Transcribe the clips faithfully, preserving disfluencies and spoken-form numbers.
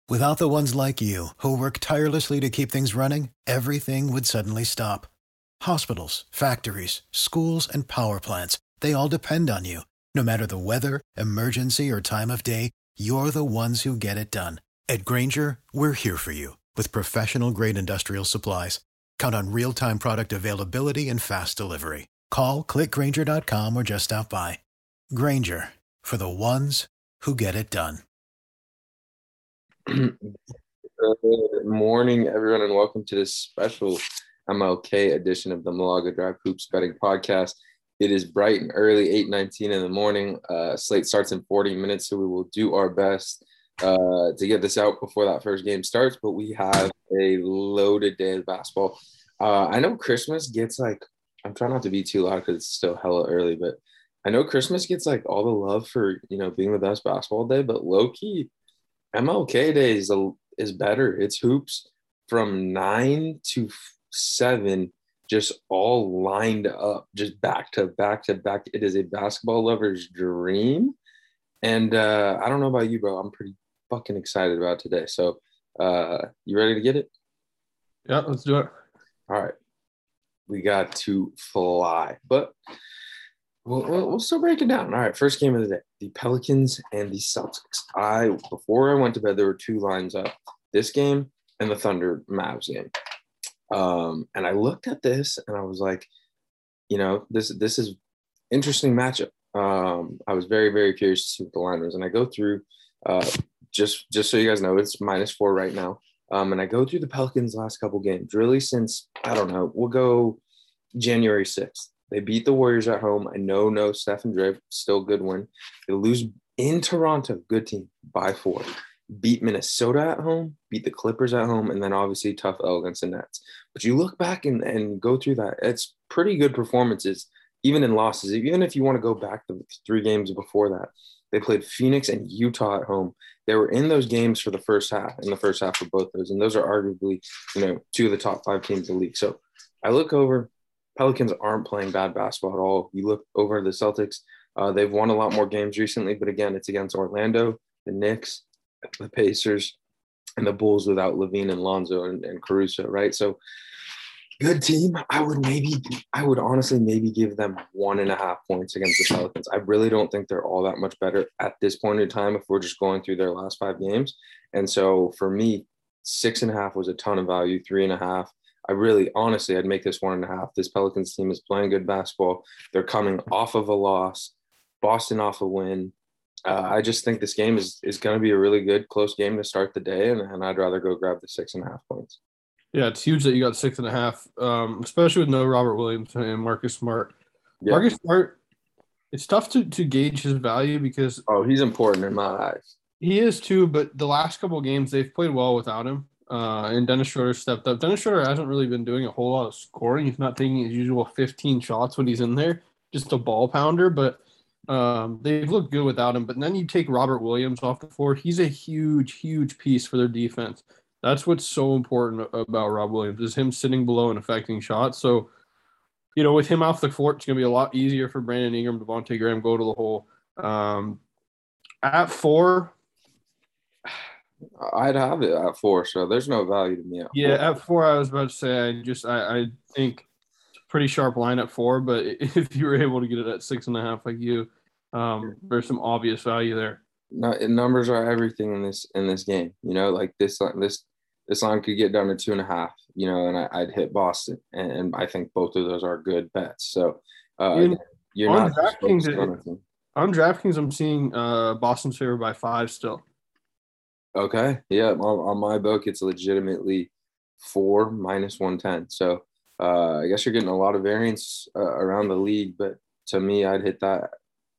Without the ones like you, who work tirelessly to keep things running, everything would suddenly stop. Hospitals, factories, schools, and power plants, they all depend on you. No matter the weather, emergency, or time of day, you're the ones who get it done. At Grainger, we're here for you with professional-grade industrial supplies. Count on real-time product availability and fast delivery. Call, click Grainger dot com, or just stop by. Grainger, for the ones who get it done. Good morning, everyone, and welcome to this special M L K edition of the Malaga Drive Hoops Betting Podcast. It is bright and early, eight nineteen in the morning. Uh, slate starts in forty minutes, so we will do our best uh, to get this out before that first game starts, but we have a loaded day of basketball. Uh, I know Christmas gets like, I'm trying not to be too loud because it's still hella early, but I know Christmas gets like all the love for, you know, being the best basketball day, but low-key, M L K Day is, a, is better. It's hoops from nine to seven, just all lined up, just back to back to back. It is a basketball lover's dream. And uh, I don't know about you, bro. I'm pretty fucking excited about today. So uh, you ready to get it? Yeah, let's do it. All right. We got to fly. But We'll, we'll still break it down. All right, first game of the day, the Pelicans and the Celtics. I Before I went to bed, there were two lines up, this game and the Thunder Mavs game. Um, and I looked at this and I was like, you know, this this is interesting matchup. Um, I was very, very curious to see what the line was. And I go through, uh, just, just so you guys know, it's minus four right now. Um, and I go through the Pelicans' last couple games, really since, I don't know, we'll go January sixth. They beat the Warriors at home. I know, no, Stephen Dre, still good win. They lose in Toronto, good team, by four. Beat Minnesota at home, beat the Clippers at home, and then obviously tough L against the Nets. But you look back and, and go through that, it's pretty good performances, even in losses. Even if you want to go back the three games before that, they played Phoenix and Utah at home. They were in those games for the first half, in the first half for both those, and those are arguably, you know, two of the top five teams in the league. So I look over, Pelicans aren't playing bad basketball at all. You look over the Celtics, uh, they've won a lot more games recently, but again, it's against Orlando, the Knicks, the Pacers, and the Bulls without Levine and Lonzo and, and Caruso, right? So good team. I would maybe, I would honestly maybe give them one and a half points against the Pelicans. I really don't think they're all that much better at this point in time if we're just going through their last five games. And so for me, six and a half was a ton of value, three and a half. I really, honestly, I'd make this one and a half. This Pelicans team is playing good basketball. They're coming off of a loss, Boston off a win. Uh, I just think this game is is going to be a really good, close game to start the day, and, and I'd rather go grab the six and a half points. Yeah, it's huge that you got six and a half, um, especially with no Robert Williams and Marcus Smart. Yeah. Marcus Smart, it's tough to, to gauge his value because – Oh, he's important in my eyes. He is too, but the last couple of games, they've played well without him. Uh, and Dennis Schroeder stepped up. Dennis Schroeder hasn't really been doing a whole lot of scoring. He's not taking his usual fifteen shots when he's in there, just a ball pounder. But um, they've looked good without him. But then you take Robert Williams off the floor. He's a huge, huge piece for their defense. That's what's so important about Rob Williams is him sitting below and affecting shots. So, you know, with him off the floor, it's going to be a lot easier for Brandon Ingram, Devontae Graham go to the hole. Um, at four – I'd have it at four, so there's no value to me at yeah, four. at four, I was about to say, I just, I, I think it's a pretty sharp line at four, but if you were able to get it at six and a half like you, um, there's some obvious value there. No, numbers are everything in this in this game. You know, like this this this line could get down to two and a half. You know, and I, I'd hit Boston, and, and I think both of those are good bets. So uh, In, you're on not DraftKings, on, it, on DraftKings, I'm seeing uh, Boston's favor by five still. Okay. Yeah. On, on my book, it's legitimately four minus one ten. So uh, I guess you're getting a lot of variance uh, around the league, but to me, I'd hit that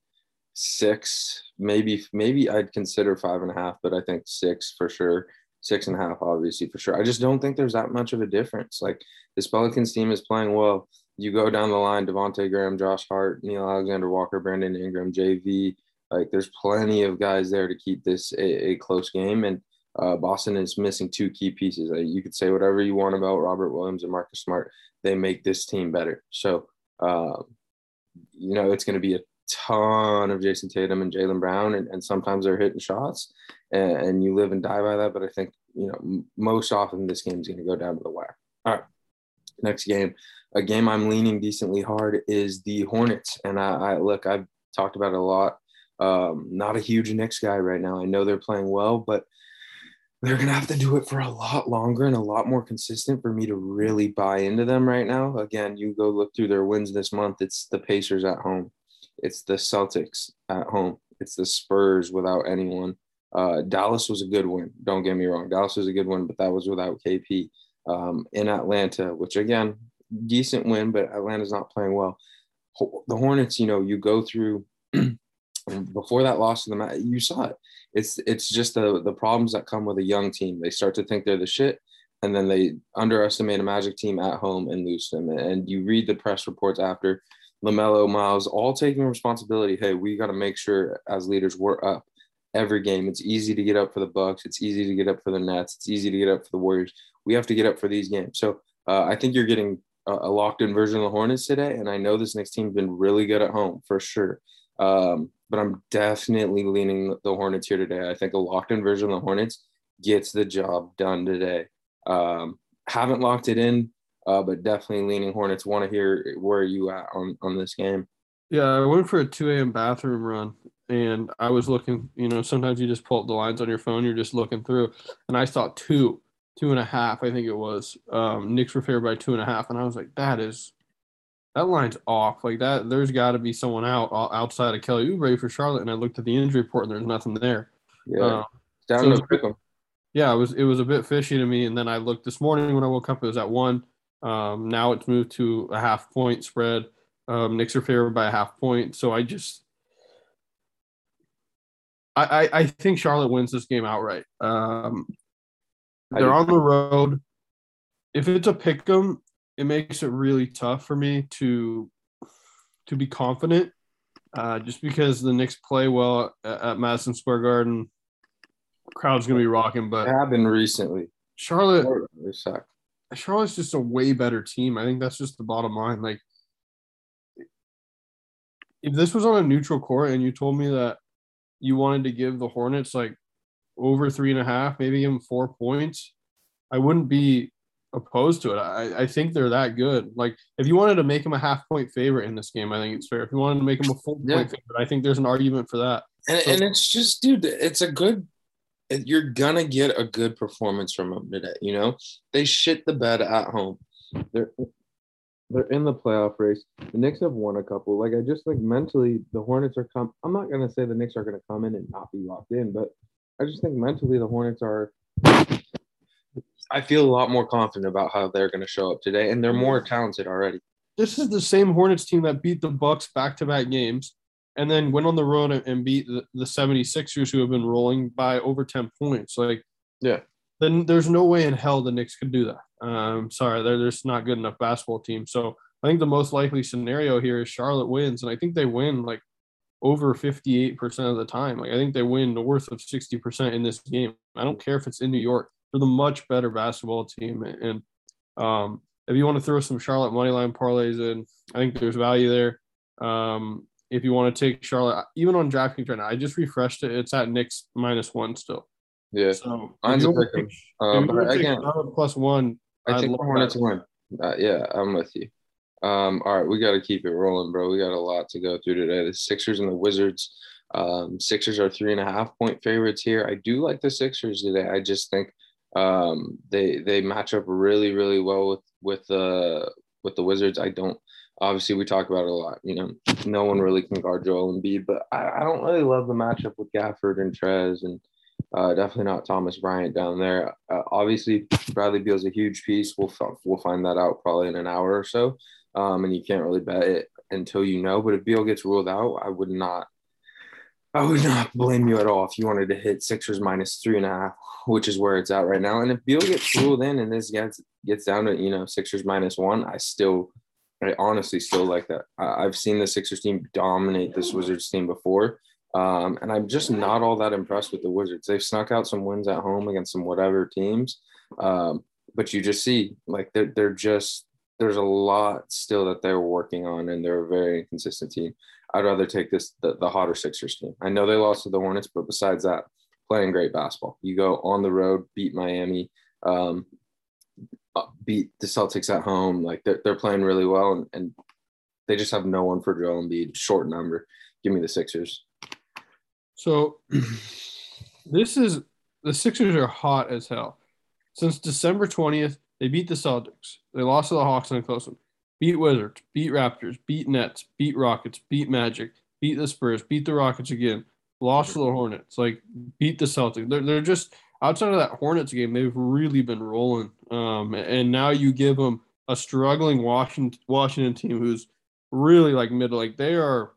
six, maybe, maybe I'd consider five and a half, but I think six for sure. Six and a half, obviously, for sure. I just don't think there's that much of a difference. Like this Pelicans team is playing well. You go down the line, Devontae Graham, Josh Hart, Neil Alexander Walker, Brandon Ingram, J V. Like there's plenty of guys there to keep this a, a close game. And uh, Boston is missing two key pieces. Like, you could say whatever you want about Robert Williams and Marcus Smart. They make this team better. So, uh, you know, it's going to be a ton of Jason Tatum and Jaylen Brown, and, and sometimes they're hitting shots, and, and you live and die by that. But I think, you know, m- most often this game is going to go down to the wire. All right, next game, a game I'm leaning decently hard is the Hornets, and I, I look, I've talked about it a lot. Um, not a huge Knicks guy right now. I know they're playing well, but they're going to have to do it for a lot longer and a lot more consistent for me to really buy into them right now. Again, you go look through their wins this month. It's the Pacers at home. It's the Celtics at home. It's the Spurs without anyone. Uh, Dallas was a good win. Don't get me wrong. Dallas was a good win, but that was without K P. Um, in Atlanta, which, again, decent win, but Atlanta's not playing well. The Hornets, you know, you go through before that loss to the match, you saw it. It's it's just the the problems that come with a young team. They start to think they're the shit, and then they underestimate a Magic team at home and lose them. And you read the press reports after, LaMelo, Miles, all taking responsibility. Hey, we got to make sure as leaders we're up every game. It's easy to get up for the Bucks. It's easy to get up for the Nets. It's easy to get up for the Warriors. We have to get up for these games. So uh, I think you're getting a, a locked-in version of the Hornets today, and I know this next team's been really good at home for sure. Um, but I'm definitely leaning the Hornets here today. I think a locked-in version of the Hornets gets the job done today. Um, haven't locked it in, uh, but definitely leaning Hornets. Want to hear where are you at on, on this game? Yeah, I went for a two a.m. bathroom run, and I was looking, you know, sometimes you just pull up the lines on your phone, you're just looking through, and I saw two, two and a half, I think it was. Um, Knicks were favored by two and a half, and I was like, that is – that line's off. Like that, there's got to be someone out outside of Kelly Oubre for Charlotte. And I looked at the injury report, and there's nothing there. Yeah, um, down so to pick them. Yeah, it was it was a bit fishy to me. And then I looked this morning when I woke up; it was at one. Um, now it's moved to a half point spread. Um, Knicks are favored by a half point. So I just, I I, I think Charlotte wins this game outright. Um, they're on the road. If it's a pick 'em, it makes it really tough for me to to be confident, uh, just because the Knicks play well at, at Madison Square Garden. Crowd's gonna be rocking, but it happened recently. Charlotte, Charlotte's just a way better team. I think that's just the bottom line. Like, if this was on a neutral court and you told me that you wanted to give the Hornets like over three and a half, maybe even four points, I wouldn't be opposed to it. I, I think they're that good. Like, if you wanted to make them a half point favorite in this game, I think it's fair. If you wanted to make them a full yeah. point favorite, I think there's an argument for that. And, so, and it's just, dude, it's a good – you're going to get a good performance from them today, you know? They shit the bed at home. They're they're in the playoff race. The Knicks have won a couple. Like, I just think mentally the Hornets are come – I'm not going to say the Knicks are going to come in and not be locked in, but I just think mentally the Hornets are – I feel a lot more confident about how they're going to show up today, and they're more talented already. This is the same Hornets team that beat the Bucks back-to-back games and then went on the road and beat the, the 76ers, who have been rolling by over ten points. Like, yeah, then there's no way in hell the Knicks could do that. Um, sorry, they're just not good enough basketball team. So I think the most likely scenario here is Charlotte wins, and I think they win like over fifty-eight percent of the time. Like, I think they win north of sixty percent in this game. I don't care if it's in New York. They're the much better basketball team. And um, if you want to throw some Charlotte moneyline parlays in, I think there's value there. Um, if you want to take Charlotte, even on DraftKings right now, I just refreshed it. It's at Knicks minus one still. Yeah. So Mine's a pick 'em. Take, uh, but again, Charlotte plus one, I I'd think the Hornets win. Uh, yeah, I'm with you. Um, all right, we got to keep it rolling, bro. We got a lot to go through today. The Sixers and the Wizards. Um, Sixers are three and a half point favorites here. I do like the Sixers today. I just think um, they they match up really, really well with with uh, with the Wizards. I don't. Obviously, we talk about it a lot. You know, no one really can guard Joel Embiid, but I, I don't really love the matchup with Gafford and Trez, and uh, definitely not Thomas Bryant down there. Uh, obviously, Bradley Beal's a huge piece. We'll we'll find that out probably in an hour or so, um, and you can't really bet it until you know. But if Beal gets ruled out, I would not. I would not blame you at all if you wanted to hit Sixers minus three and a half, which is where it's at right now. And if Beal gets ruled in and this gets gets down to, you know, Sixers minus one, I still, I honestly still like that. I, I've seen the Sixers team dominate this Wizards team before, um, and I'm just not all that impressed with the Wizards. They've snuck out some wins at home against some whatever teams, um, but you just see like they're they're just there's a lot still that they're working on, and they're a very inconsistent team. I'd rather take this the, the hotter Sixers team. I know they lost to the Hornets, but besides that, playing great basketball. You go on the road, beat Miami, um, beat the Celtics at home. Like they're, they're playing really well, and, and they just have no one for Joel Embiid. Short number. Give me the Sixers. So this is the Sixers are hot as hell. Since December twentieth, they beat the Celtics. They lost to the Hawks in a close one. Beat Wizards, beat Raptors, beat Nets, beat Rockets, beat Magic, beat the Spurs, beat the Rockets again, lost to the Hornets, like beat the Celtics. They're they're just outside of that Hornets game, they've really been rolling. Um, and now you give them a struggling Washington Washington team who's really like mid, like they are.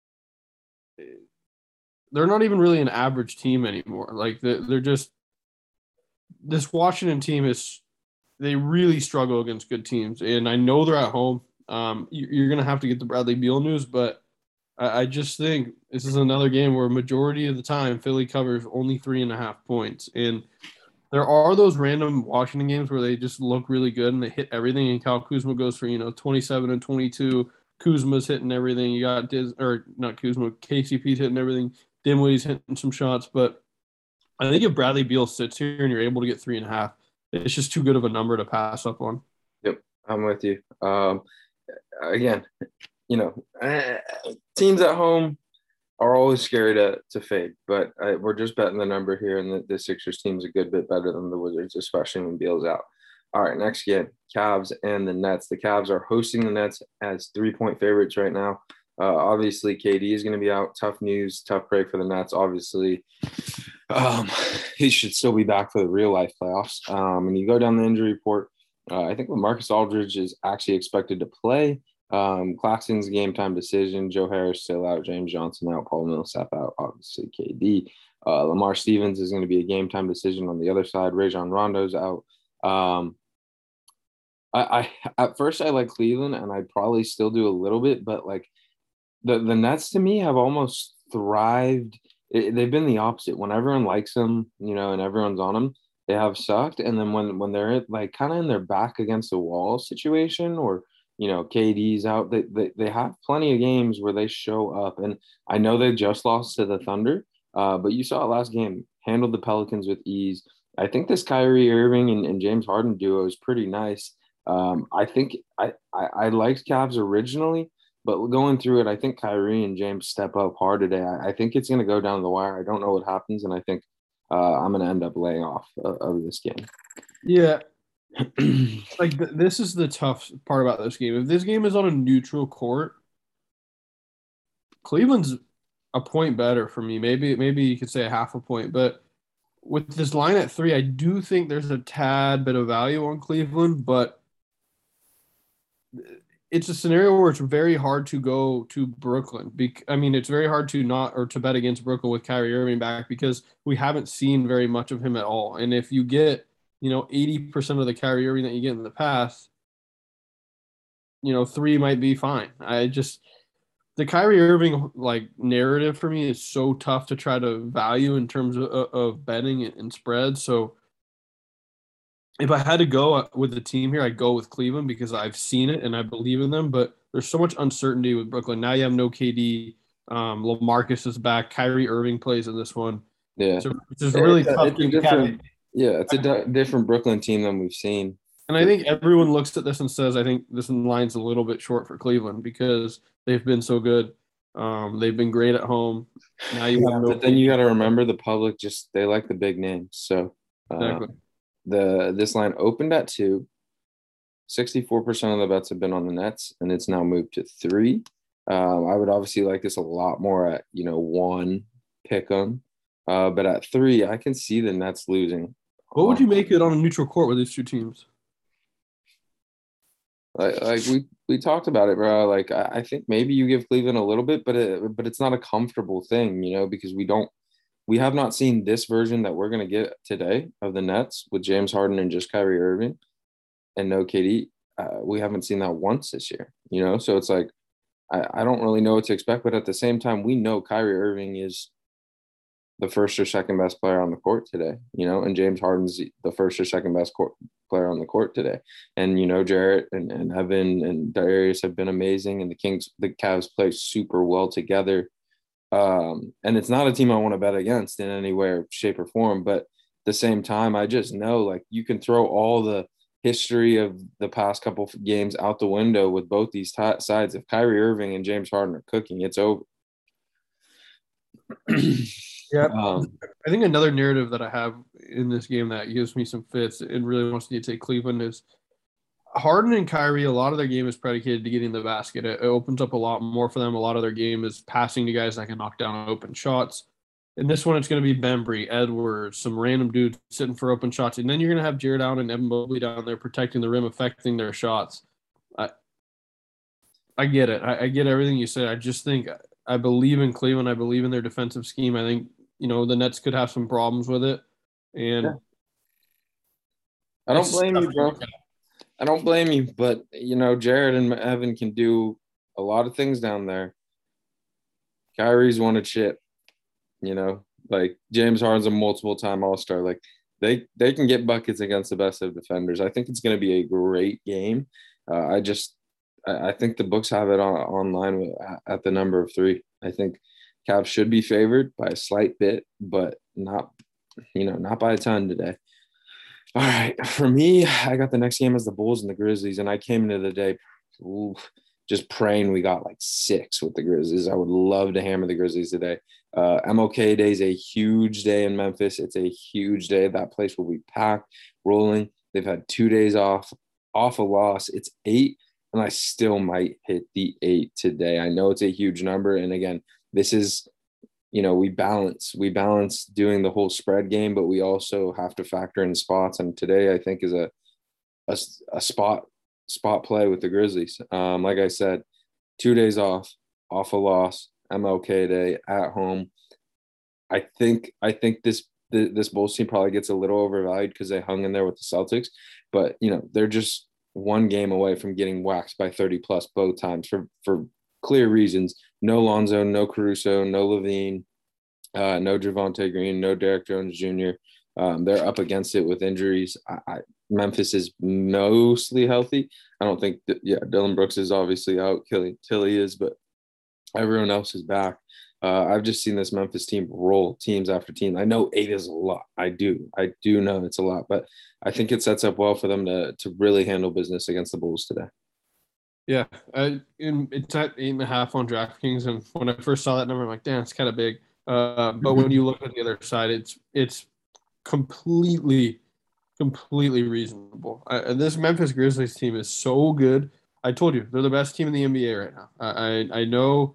They're not even really an average team anymore. Like they're, they're just this Washington team is they really struggle against good teams, and I know they're at home. Um, you, you're gonna have to get the Bradley Beal news, but I, I just think this is another game where majority of the time Philly covers only three and a half points, and there are those random Washington games where they just look really good and they hit everything. And Kyle Kuzma goes for you know twenty-seven and twenty-two. Kuzma's hitting everything. You got Diz or not Kuzma, K C P's hitting everything. Dinwiddie's hitting some shots, but I think if Bradley Beal sits here and you're able to get three and a half, it's just too good of a number to pass up on. Yep, I'm with you. Um, again, you know, uh, teams at home are always scary to to fade, but uh, we're just betting the number here, and the, the Sixers team's a good bit better than the Wizards, especially when Beal's out. All right, next game, Cavs and the Nets. The Cavs are hosting the Nets as three-point favorites right now. Uh, obviously, K D is going to be out. Tough news, tough break for the Nets. Obviously, um, he should still be back for the real-life playoffs. Um, and you go down the injury report, uh, I think Marcus Aldridge is actually expected to play. Um, Claxton's game-time decision. Joe Harris still out. James Johnson out. Paul Millsap out. Obviously, K D. Uh, Lamar Stevens is going to be a game-time decision on the other side. Rajon Rondo's out. Um, I, I at first I like Cleveland, and I'd probably still do a little bit, but like the the Nets to me have almost thrived. It, they've been the opposite. When everyone likes them, you know, and everyone's on them, they have sucked. And then when when they're like kind of in their back against the wall situation, or you know, K D's out, they, they they have plenty of games where they show up. And I know they just lost to the Thunder, uh, but you saw it last game, handled the Pelicans with ease. I think this Kyrie Irving and, and James Harden duo is pretty nice. Um, I think I, I, I liked Cavs originally, but going through it, I think Kyrie and James step up hard today. I, I think it's going to go down the wire. I don't know what happens, and I think uh, I'm going to end up laying off uh, of this game. Yeah. like th- this is the tough part about this game. If this game is on a neutral court, Cleveland's a point better for me. Maybe maybe you could say a half a point, but with this line at three, I do think there's a tad bit of value on Cleveland, but it's a scenario where it's very hard to go to Brooklyn. Be- I mean, it's very hard to not or to bet against Brooklyn with Kyrie Irving back because we haven't seen very much of him at all. And if you get, you know, eighty percent of the Kyrie Irving that you get in the past, you know, three might be fine. I just the Kyrie Irving like narrative for me is so tough to try to value in terms of, of betting and spreads. So if I had to go with the team here, I'd go with Cleveland because I've seen it and I believe in them. But there's so much uncertainty with Brooklyn. Now you have no K D. Um, LaMarcus is back. Kyrie Irving plays in this one. Yeah. So it's just really it's tough. A, it's a different, yeah, it's a di- different Brooklyn team than we've seen. And I think everyone looks at this and says, I think this line's a little bit short for Cleveland because they've been so good. Um, they've been great at home. Now you yeah, have no but then you got to remember the public just they like the big names. So uh, exactly. the this line opened at two. sixty-four percent of the bets have been on the Nets, and it's now moved to three. Um, I would obviously like this a lot more at you know one pick 'em, uh, but at three, I can see the Nets losing. What would you make it on a neutral court with these two teams? Like, like we we talked about it, bro. Like I, I think maybe you give Cleveland a little bit, but it, but it's not a comfortable thing, you know, because we don't we have not seen this version that we're gonna get today of the Nets with James Harden and just Kyrie Irving and no K D. Uh, we haven't seen that once this year, you know. So it's like I, I don't really know what to expect, but at the same time, we know Kyrie Irving is the first or second best player on the court today, you know, and James Harden's the first or second best court player on the court today. And, you know, Jarrett and, and Evan and Darius have been amazing, and the Kings, the Cavs play super well together. Um, and it's not a team I want to bet against in any way, shape, or form. But at the same time, I just know, like, you can throw all the history of the past couple of games out the window with both these t- sides. If Kyrie Irving and James Harden are cooking, it's over. Yeah, um, I think another narrative that I have in this game that gives me some fits and really wants me to take Cleveland is Harden and Kyrie. A lot of their game is predicated to getting the basket. It, it opens up a lot more for them. A lot of their game is passing to guys that can knock down open shots. In this one, it's going to be Bembry, Edwards, some random dudes sitting for open shots, and then you're going to have Jared Allen and Evan Mobley down there protecting the rim, affecting their shots. I, I get it. I, I get everything you said. I just think I believe in Cleveland. I believe in their defensive scheme. I think, you know, the Nets could have some problems with it. And yeah. I don't blame you, bro. I don't blame you. But, you know, Jared and Evan can do a lot of things down there. Kyrie's won a chip, you know, like James Harden's a multiple time All-Star. Like they, they can get buckets against the best of defenders. I think it's going to be a great game. Uh, I just, I, I think the books have it on online with, at the number of three. I think Cavs should be favored by a slight bit, but not, you know, not by a ton today. All right. For me, I got the next game as the Bulls and the Grizzlies, and I came into the day ooh, just praying we got like six with the Grizzlies. I would love to hammer the Grizzlies today. Uh, M L K Day is a huge day in Memphis. It's a huge day. That place will be packed, rolling. They've had two days off, off a loss. It's eight, and I still might hit the eight today. I know it's a huge number, and again, this is, you know, we balance, we balance doing the whole spread game, but we also have to factor in spots. And today I think is a, a, a spot, spot play with the Grizzlies. Um, like I said, two days off, off a loss, M L K Day at home. I think, I think this, this Bulls team probably gets a little overvalued because they hung in there with the Celtics, but you know, they're just one game away from getting waxed by thirty plus both times for, for clear reasons. No Lonzo, no Caruso, no Levine, uh, no Javonte Green, no Derek Jones Junior Um, they're up against it with injuries. I, I, Memphis is mostly healthy. I don't think that, yeah, Dylan Brooks is obviously out. Tilly, Tilly is, but everyone else is back. Uh, I've just seen this Memphis team roll teams after team. I know eight is a lot. I do. I do know it's a lot, but I think it sets up well for them to to really handle business against the Bulls today. Yeah, I, in, it's at eight and a half on DraftKings, and when I first saw that number, I'm like, damn, it's kind of big. Uh, but when you look at the other side, it's it's completely, completely reasonable. I, this Memphis Grizzlies team is so good. I told you they're the best team in the N B A right now. I I, I know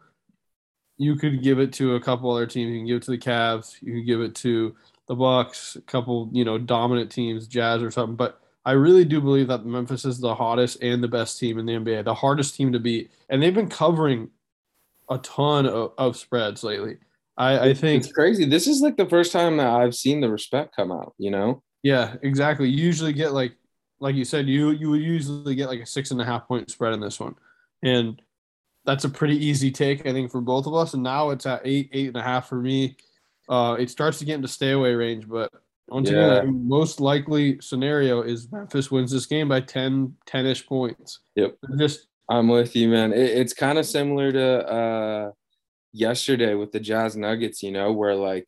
you could give it to a couple other teams. You can give it to the Cavs. You can give it to the Bucks. A couple, you know, dominant teams, Jazz or something, but I really do believe that Memphis is the hottest and the best team in the N B A, the hardest team to beat. And they've been covering a ton of, of spreads lately. I, I think it's crazy. This is like the first time that I've seen the respect come out, you know? Yeah, exactly. You usually get like, like you said, you you would usually get like a six and a half point spread in this one. And that's a pretty easy take, I think, for both of us. And now it's at eight, eight and a half for me. Uh, it starts to get into stay away range, but once Yeah. again, the most likely scenario is Memphis wins this game by ten, ten-ish points. Yep. They're just I'm with you, man. It, it's kind of similar to uh, yesterday with the Jazz Nuggets, you know, where like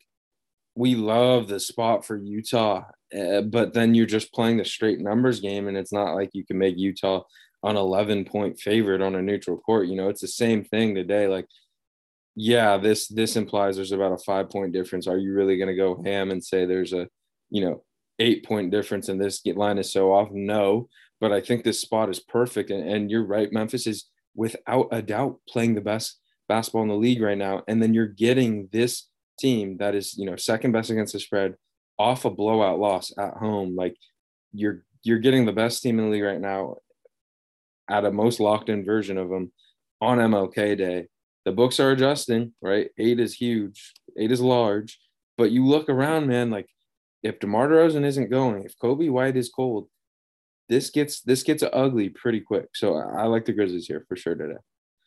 we love the spot for Utah, uh, but then you're just playing the straight numbers game, and it's not like you can make Utah an eleven point favorite on a neutral court. You know, it's the same thing today. Like, yeah, this this implies there's about a five point difference. Are you really going to go ham and say there's a, you know, eight point difference and this line is so off? No, but I think this spot is perfect. And, and you're right. Memphis is without a doubt playing the best basketball in the league right now. And then you're getting this team that is, you know, second best against the spread off a blowout loss at home. Like you're, you're getting the best team in the league right now at a most locked in version of them on M L K Day. The books are adjusting, right? Eight is huge. Eight is large. But you look around, man, like if DeMar DeRozan isn't going, if Kobe White is cold, this gets this gets ugly pretty quick. So I, I like the Grizzlies here for sure today.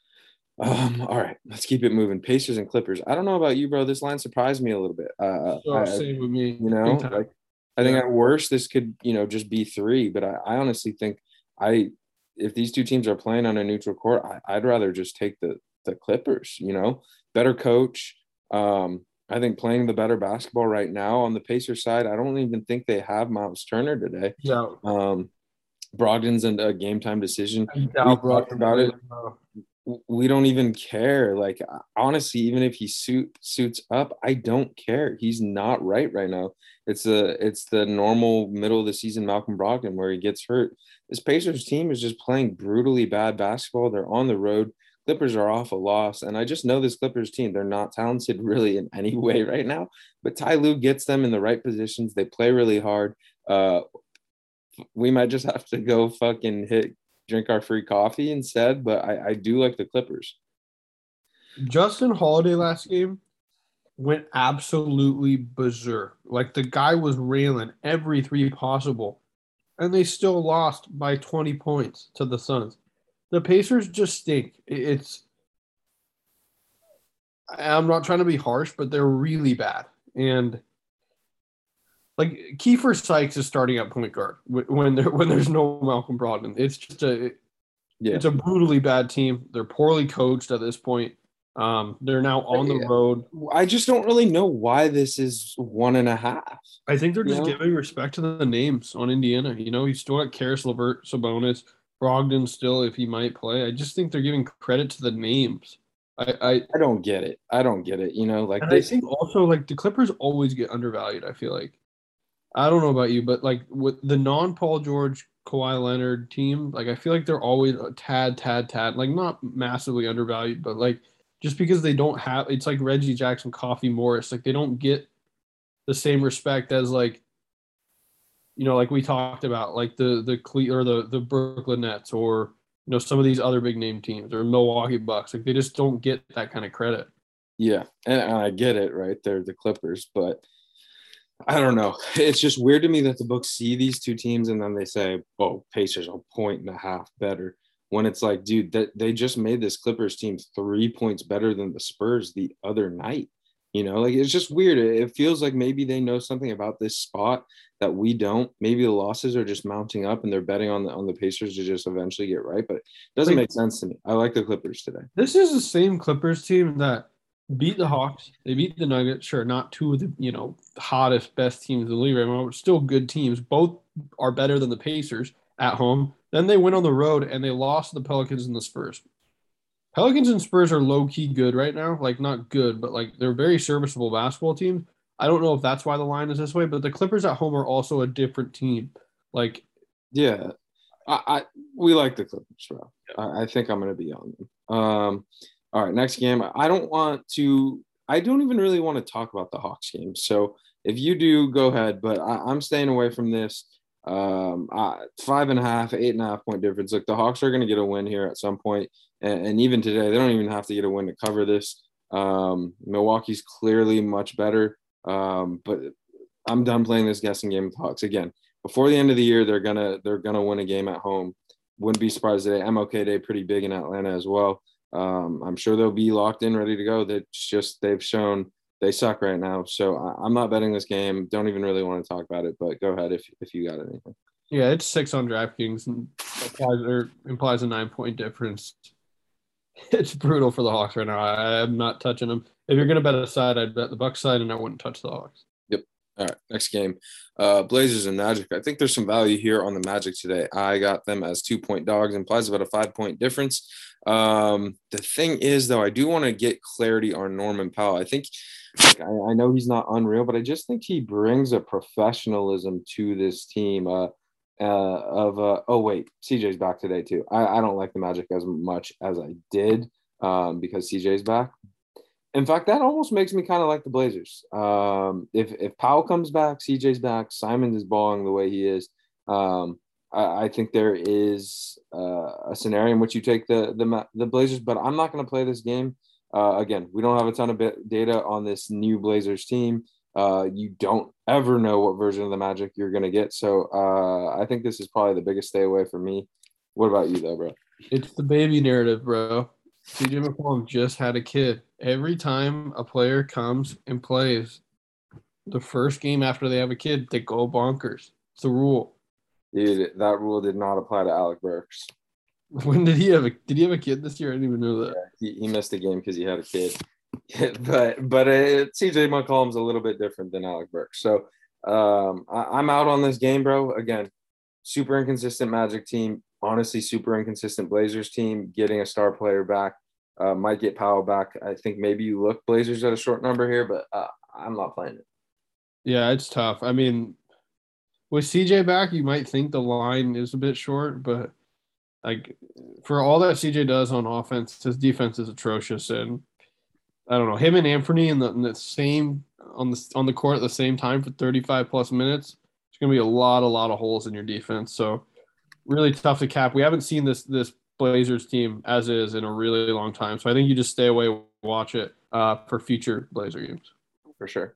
Um, all right, let's keep it moving. Pacers and Clippers. I don't know about you, bro. This line surprised me a little bit. Uh, so I, same with me. you know, like I think at worst this could, you know, just be three. But I, I honestly think I if these two teams are playing on a neutral court, I, I'd rather just take the the Clippers. You know, better coach. Um, I think playing the better basketball right now on the Pacers side. I don't even think they have Miles Turner today. Yeah. Um, Brogdon's a game time decision. We Brogdon talked about it. We don't even care. Like, honestly, even if he suit suits up, I don't care. He's not right right now. It's a it's the normal middle of the season Malcolm Brogdon where he gets hurt. This Pacers team is just playing brutally bad basketball. They're on the road. Clippers are off a loss, and I just know this Clippers team. They're not talented really in any way right now, but Ty Lue gets them in the right positions. They play really hard. Uh, we might just have to go fucking hit. Drink our free coffee instead, but I, I do like the Clippers. Justin Holiday last game went absolutely berserk. Like the guy was railing every three possible, and they still lost by twenty points to the Suns. The Pacers just stink. It's I'm not trying to be harsh, but they're really bad. And like Kiefer Sykes is starting at point guard when there when there's no Malcolm Brogdon. It's just a yeah. It's a brutally bad team. They're poorly coached at this point. Um, they're now on the yeah. road. I just don't really know why this is one and a half. I think they're just you know? giving respect to the names on Indiana. You know, you still got Karis LeVert, Sabonis, Brogdon still if he might play. I just think they're giving credit to the names. I, I, I don't get it. I don't get it. You know, like and this. I think also like the Clippers always get undervalued. I feel like. I don't know about you, but like with the non-Paul George, Kawhi Leonard team, like I feel like they're always a tad, tad, tad, like not massively undervalued, but like just because they don't have, it's like Reggie Jackson, Coffee Morris, like they don't get the same respect as like, you know, like we talked about, like the the Cle or the the Brooklyn Nets or you know some of these other big name teams or Milwaukee Bucks, like they just don't get that kind of credit. Yeah, and I get it, right? They're the Clippers, but. I don't know. It's just weird to me that the books see these two teams and then they say, oh, Pacers are a point and a half better. When it's like, dude, that they just made this Clippers team three points better than the Spurs the other night. You know, like it's just weird. It feels like maybe they know something about this spot that we don't. Maybe the losses are just mounting up and they're betting on the on the Pacers to just eventually get right. But it doesn't like, make sense to me. I like the Clippers today. This is the same Clippers team that beat the Hawks. They beat the Nuggets. Sure, not two of the, you know, hottest, best teams in the league right now, but still good teams. Both are better than the Pacers at home. Then they went on the road and they lost to the Pelicans and the Spurs. Pelicans and Spurs are low-key good right now. Like, not good, but, like, they're very serviceable basketball teams. I don't know if that's why the line is this way, but the Clippers at home are also a different team. Like, yeah, I, I we like the Clippers, bro. Yeah. I, I think I'm going to be on them. Um, All right, next game. I don't want to – I don't even really want to talk about the Hawks game. So if you do, go ahead. But I, I'm staying away from this. Um, uh, five and a half, eight and a half point difference. Like the Hawks are going to get a win here at some point. And, and even today, they don't even have to get a win to cover this. Um, Milwaukee's clearly much better. Um, but I'm done playing this guessing game with the Hawks. Again, before the end of the year, they're gonna they're gonna win a game at home. Wouldn't be surprised today. M L K Day pretty big in Atlanta as well. Um, I'm sure they'll be locked in, ready to go. They just they've shown they suck right now. So I, I'm not betting this game. Don't even really want to talk about it. But go ahead if if you got anything. Yeah, it's six on DraftKings and applies or implies a nine point difference. It's brutal for the Hawks right now. I, I'm not touching them. If you're gonna bet a side, I'd bet the Bucks side, and I wouldn't touch the Hawks. Yep. All right, next game. Uh, Blazers and Magic. I think there's some value here on the Magic today. I got them as two-point dogs. Implies about a five-point difference. Um, the thing is, though, I do want to get clarity on Norman Powell. I think like, I, I know he's not unreal, but I just think he brings a professionalism to this team uh, uh, of uh, – oh, wait, C J's back today too. I, I don't like the Magic as much as I did um, because C J's back. In fact, that almost makes me kind of like the Blazers. Um, if if Powell comes back, C J's back, Simons is balling the way he is, um, I, I think there is uh, a scenario in which you take the the, the Blazers. But I'm not going to play this game. Uh, again, we don't have a ton of bit data on this new Blazers team. Uh, you don't ever know what version of the Magic you're going to get. So uh, I think this is probably the biggest stay away for me. What about you, though, bro? It's the baby narrative, bro. C J McCollum just had a kid. Every time a player comes and plays, The first game after they have a kid, they go bonkers. It's the rule. Dude, that rule did not apply to Alec Burks. When did he have a did he have a kid this year? I didn't even know that. Yeah, he, he missed a game because he had a kid. but but uh, C J McCollum's a little bit different than Alec Burks. So um, I, I'm out on this game, bro. Again, super inconsistent Magic team. Honestly, super inconsistent Blazers team. Getting a star player back. Uh, might get Powell back. I think maybe you look Blazers at a short number here, but uh, I'm not playing it. Yeah, it's tough. I mean, with C J back, you might think the line is a bit short, but like for all that C J does on offense, his defense is atrocious. And I don't know, him and Anthony in the, in the same on the on the court at the same time for thirty-five plus minutes, it's gonna be a lot, a lot of holes in your defense. So really tough to cap. We haven't seen this this Blazers team as is in a really long time. So I think you just stay away, watch it uh, for future Blazer games. For sure.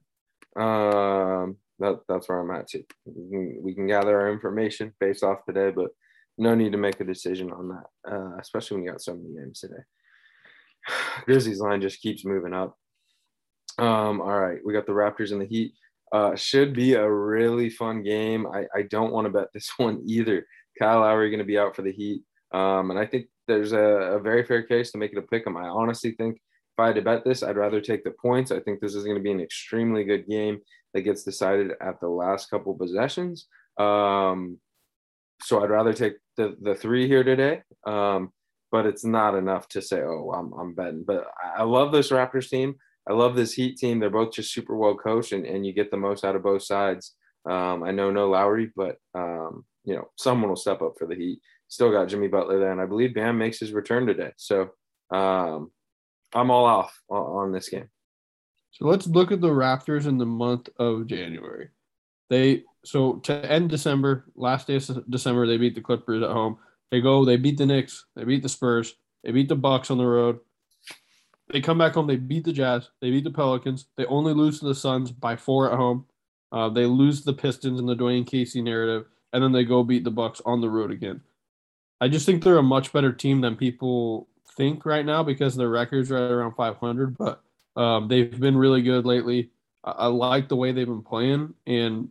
Um, that that's where I'm at too. We can, we can gather our information based off today, but no need to make a decision on that, uh, especially when you got so many games today. Grizzlies line just keeps moving up. Um, all right, we got the Raptors and the Heat. Uh, should be a really fun game. I, I don't want to bet this one either. Kyle Lowry going to be out for the Heat. Um, and I think there's a, a very fair case to make it a pick 'em. I honestly think if I had to bet this, I'd rather take the points. I think this is going to be an extremely good game that gets decided at the last couple possessions. Um, so I'd rather take the, the three here today. Um, but it's not enough to say, oh, I'm, I'm betting. But I love this Raptors team. I love this Heat team. They're both just super well coached, and, and you get the most out of both sides. Um, I know no Lowry, but, um, you know, someone will step up for the Heat. Still got Jimmy Butler there, and I believe Bam makes his return today. So um, I'm all off on, on this game. So let's look at the Raptors in the month of January. They so to end December, last day of December, they beat the Clippers at home. They go, they beat the Knicks, they beat the Spurs, they beat the Bucks on the road. They come back home, they beat the Jazz, they beat the Pelicans. They only lose to the Suns by four at home. Uh, they lose the Pistons in the Dwayne Casey narrative, and then they go beat the Bucks on the road again. I just think they're a much better team than people think right now because their record's right around five hundred, but um, they've been really good lately. I, I like the way they've been playing, and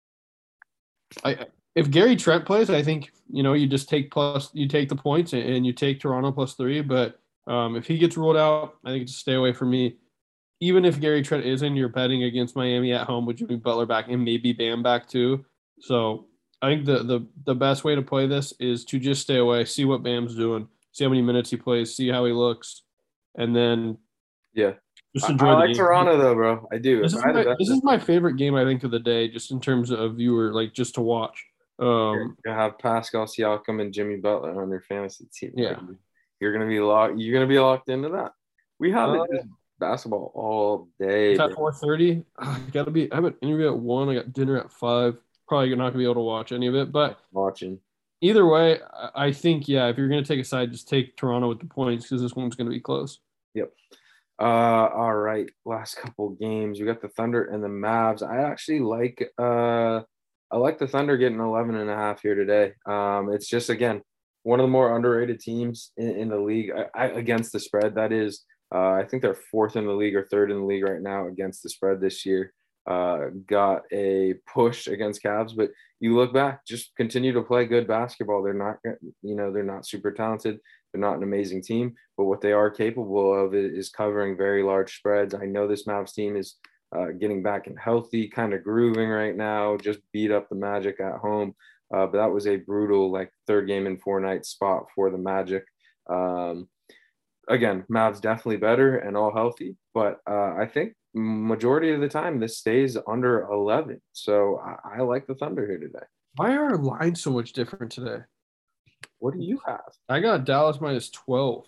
I if Gary Trent plays, I think you know you just take plus you take the points and, and you take Toronto plus three. But um, if he gets ruled out, I think it's stay away from me. Even if Gary Trent isn't, you're betting against Miami at home with Jimmy Butler back and maybe Bam back too. So I think the, the the best way to play this is to just stay away, see what Bam's doing, see how many minutes he plays, see how he looks, and then yeah, just I, enjoy I the like game. Toronto though, bro. I do. This is, my, this is my favorite game I think of the day, just in terms of viewer, like just to watch. Um, you have Pascal Siakam and Jimmy Butler on their fantasy team. Yeah, you're gonna be locked. You're gonna be locked into that. We have uh, it basketball all day. It's at four thirty. I gotta be. I have an interview at one. I got dinner at five. Probably not gonna be able to watch any of it, but watching. Either way, I think yeah. If you're gonna take a side, just take Toronto with the points because this one's gonna be close. Yep. Uh, all right. Last couple games, we got the Thunder and the Mavs. I actually like. Uh, I like the Thunder getting eleven and a half here today. Um, it's just again one of the more underrated teams in, in the league I, I, against the spread. That is. Uh, I think they're fourth in the league or third in the league right now against the spread this year. Uh, got a push against Cavs, but you look back, just continue to play good basketball. They're not, you know, they're not super talented. They're not an amazing team, but what they are capable of is covering very large spreads. I know this Mavs team is uh, getting back and healthy, kind of grooving right now, just beat up the Magic at home. Uh, but that was a brutal, like, third game in four nights spot for the Magic. Um, Again, Mavs definitely better and all healthy, but uh, I think majority of the time this stays under eleven. So I, I like the Thunder here today. Why are our lines so much different today? What do you have? I got Dallas minus twelve.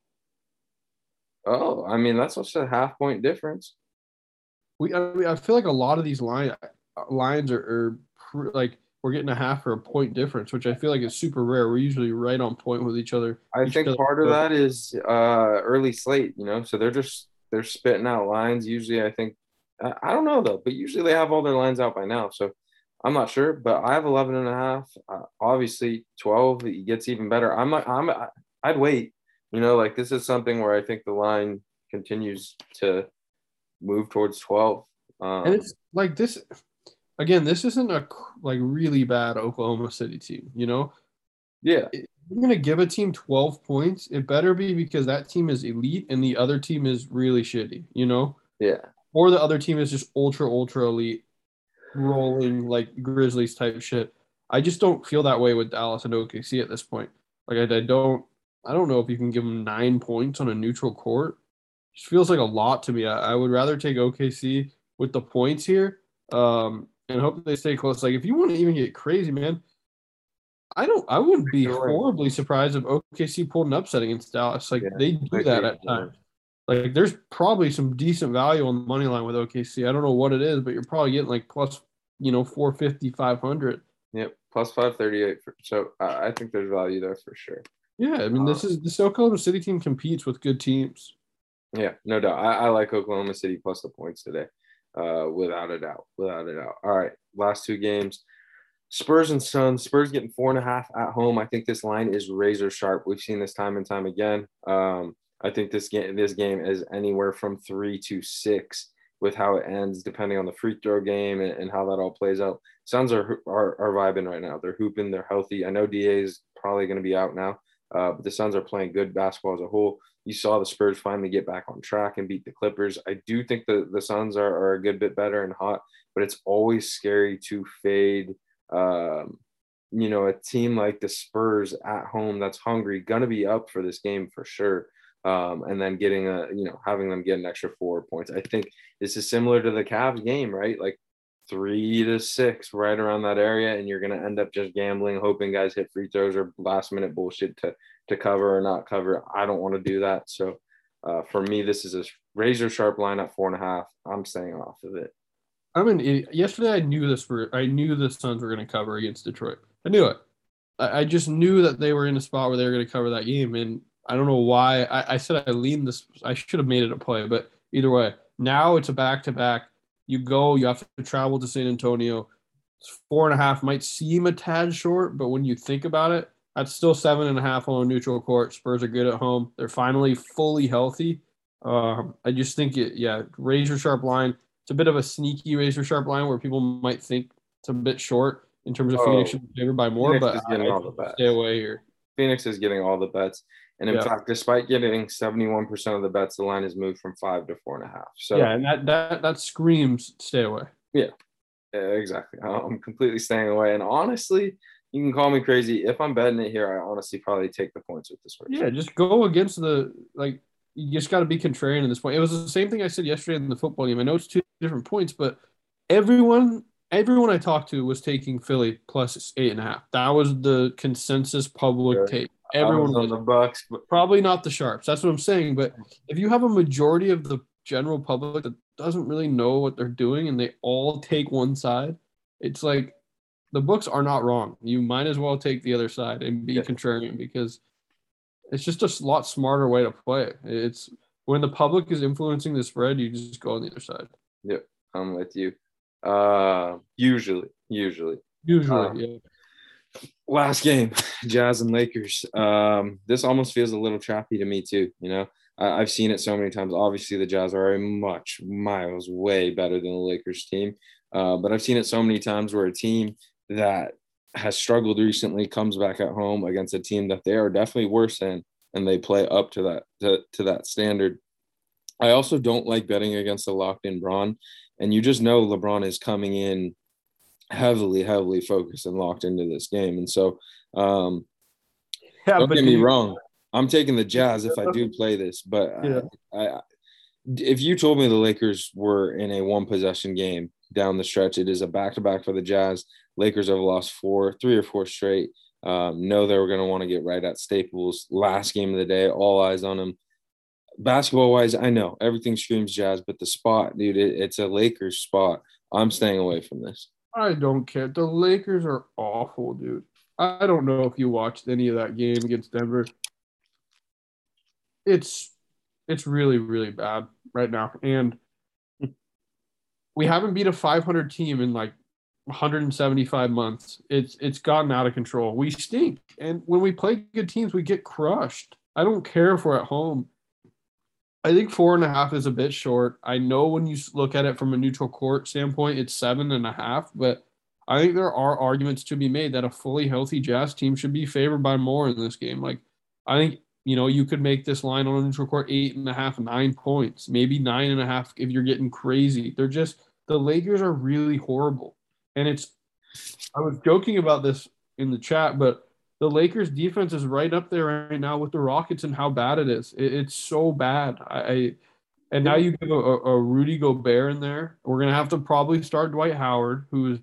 Oh, I mean, that's just a half point difference. We, I, mean, I feel like a lot of these line, lines are, are like we're getting a half or a point difference, which I feel like is super rare. We're usually right on point with each other. I each think other. part of that is uh, early slate, you know, so they're just they're spitting out lines. Usually, I think I, I don't know though, but usually they have all their lines out by now. So I'm not sure, but I have eleven and a half. Uh, obviously, twelve it gets even better. I'm not, I'm I'd wait. You know, like this is something where I think the line continues to move towards twelve. Um, And it's like this again, this isn't a like really bad Oklahoma City team, you know? yeah, If you're gonna give a team twelve points, it better be because that team is elite and the other team is really shitty, you know? yeah. Or the other team is just ultra, ultra elite, rolling like Grizzlies type shit. I just don't feel that way with Dallas and O K C at this point. Like I, I don't I don't know if you can give them nine points on a neutral court. It just feels like a lot to me. I, I would rather take O K C with the points here, um, and hope that they stay close. Like if you want to even get crazy, man, I don't. I wouldn't be You're right. horribly surprised if O K C pulled an upset against Dallas. Like Yeah, they I do that agree. at times. Like there's probably some decent value on the money line with O K C. I don't know what it is, but you're probably getting like plus, you know, four fifty, five hundred. Yep, plus five thirty-eight. So uh, I think there's value there for sure. Yeah, I mean, this is this Oklahoma City team competes with good teams. Yeah, no doubt. I, I like Oklahoma City plus the points today, uh, without a doubt. Without a doubt. All right, last two games. Spurs and Suns. Spurs getting four and a half at home. I think this line is razor sharp. We've seen this time and time again. Um, I think this game this game is anywhere from three to six with how it ends, depending on the free throw game and, and how that all plays out. Suns are, are are vibing right now. They're hooping. They're healthy. I know D A is probably going to be out now, uh, but the Suns are playing good basketball as a whole. You saw the Spurs finally get back on track and beat the Clippers. I do think the, the Suns are, are a good bit better and hot, but it's always scary to fade um, you know, a team like the Spurs at home that's hungry, gonna be up for this game for sure. Um, and then getting a, you know, having them get an extra four points. I think this is similar to the Cavs game, right? Like three to six, right around that area, and you're gonna end up just gambling, hoping guys hit free throws or last minute bullshit to to cover or not cover. I don't want to do that. So uh, for me, this is a razor sharp line at four and a half. I'm staying off of it. I mean, yesterday I knew this were I knew the Suns were going to cover against Detroit. I knew it. I, I just knew that they were in a spot where they were going to cover that game, and I don't know why. I, I said I leaned this. I should have made it a play, but either way, now it's a back to back. You go. You have to travel to San Antonio. It's four and a half might seem a tad short, but when you think about it, that's still seven and a half on a neutral court. Spurs are good at home. They're finally fully healthy. Um, I just think it. Yeah, razor sharp line. It's a bit of a sneaky razor sharp line where people might think it's a bit short in terms of Oh, Phoenix should be favored by more, Phoenix but is getting I, all the I bets. stay away here. Phoenix is getting all the bets. And in Yeah. fact, despite getting seventy-one percent of the bets, the line has moved from five to four and a half. So Yeah, and that that that screams stay away. yeah, exactly. I'm completely staying away. And honestly, you can call me crazy. If I'm betting it here, I honestly probably take the points with the Spurs. Yeah, just go against the like. You just got to be contrarian at this point. It was the same thing I said yesterday in the football game. I know it's two different points, but everyone everyone I talked to was taking Philly plus eight and a half. That was the consensus public Sure. take. I was Everyone on was the Bucks, but probably not the sharps. That's what I'm saying. But if you have a majority of the general public that doesn't really know what they're doing and they all take one side, it's like the books are not wrong. You might as well take the other side and be Yeah. contrarian because it's just a lot smarter way to play. It's when the public is influencing the spread, you just go on the other side. yep, I'm with you. Uh, usually, usually. Usually, Um, yeah. Last game, Jazz and Lakers. Um, this almost feels a little trappy to me too. You know, I, I've seen it so many times. Obviously, the Jazz are a much miles way better than the Lakers team, uh, but I've seen it so many times where a team that has struggled recently comes back at home against a team that they are definitely worse than, and they play up to that to, to that standard. I also don't like betting against a locked-in Bron, and you just know LeBron is coming in heavily, heavily focused and locked into this game. And so, um, Yeah, don't but get me you- wrong, I'm taking the Jazz if I do play this. But Yeah. I, I, if you told me the Lakers were in a one-possession game down the stretch, it is a back-to-back for the Jazz. Lakers have lost four, three or four straight. Um, know they were going to want to get right at Staples. Last game of the day, all eyes on them. Basketball-wise, I know everything screams Jazz, but the spot, dude, it, it's a Lakers spot. I'm staying away from this. I don't care. The Lakers are awful, dude. I don't know if you watched any of that game against Denver. It's it's really, really bad right now. And we haven't beat a five hundred team in like one hundred seventy-five months. It's it's gotten out of control. We stink. And when we play good teams, we get crushed. I don't care if we're at home. I think four and a half is a bit short. I know when you look at it from a neutral court standpoint, it's seven and a half, but I think there are arguments to be made that a fully healthy Jazz team should be favored by more in this game. Like, I think, you know, you could make this line on a neutral court eight and a half, nine points, maybe nine and a half if you're getting crazy. They're just, the Lakers are really horrible. And it's, I was joking about this in the chat, but the Lakers defense is right up there right now with the Rockets and how bad it is. It, it's so bad. I, I and now you give a, a Rudy Gobert in there. We're gonna have to probably start Dwight Howard, who is